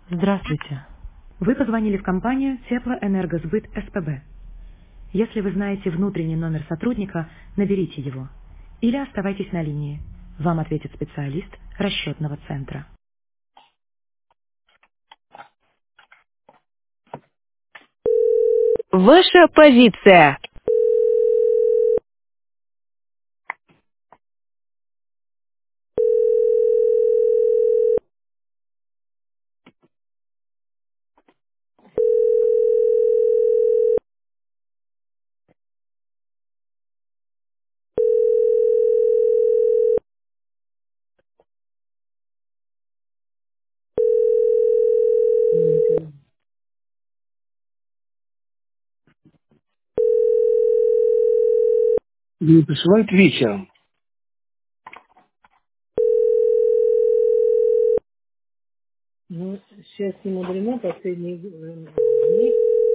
Здравствуйте. Вы позвонили в компанию Теплоэнергосбыт СПБ. Если вы знаете внутренний номер сотрудника, наберите его. Или оставайтесь на линии. Вам ответит специалист расчетного центра. Ваша позиция. Не присылают вечером. Ну, сейчас не мудрено последние дни.